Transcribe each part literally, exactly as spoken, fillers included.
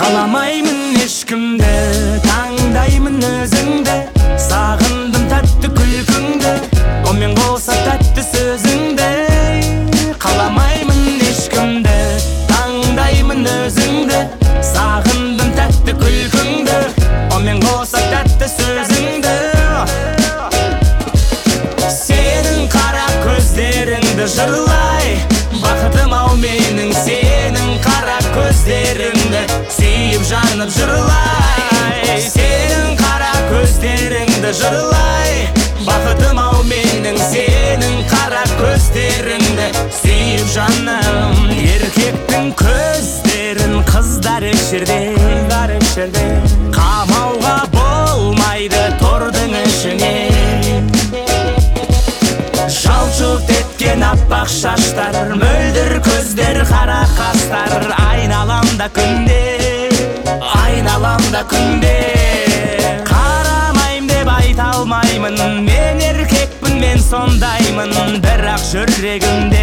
Қаламаймын ешкімді, таңдаймын өзіңді. Сағындым тәтті күлкіңді, онымен қоса тәтті сөзіңді. Қаламаймын ешкімді, таңдаймын өзіңді. Сағындым тәтті күлкіңді, онымен қоса тәтті сөзіңді. Сенің қара көздеріңді жырлай, бақытым ау менің сенің қара көздеріңді сүйіп жанып жырлай. Сенің қара көздеріңді жырлай, бақытым ау менің сенің қара көздеріңді сүйіп жаным. Еркектің көздерін қыздар өшірде, қамауға болмайды тордың ішіне. Жалт-жұлт еткен аппақ шаштар, мөлдір көздер, қара қастар. Айналамда күнде, айналамда күнде. Қарамайм деп айта алмаймын, мен еркекпін, мен сондаймын. Бірақ жүрегімде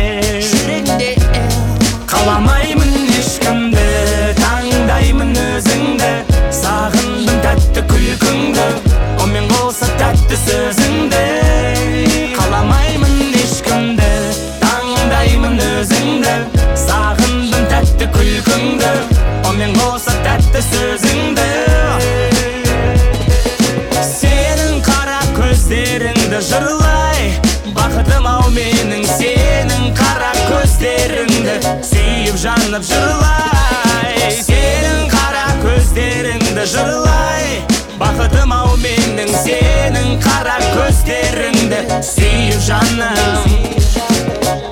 қаламаймын ешкімді, таңдаймын өзіңді. Сағындым тәтті күлкіңді, онымен қоса тәтті сөзіңді. Қаламаймын ешкімді, таңдаймын өзіңді. Сағындым тәтті күлкіңді, онымен қоса тәтті сөзіңді. Сенің қара көздеріңді жырлай, бақытым ау менің сенің қара көздеріңді сүйіп жанып жырлай. Сенің қара көздеріңді жырлай, бақытым ау менің сенің қара көздеріңді сүйіп жаным.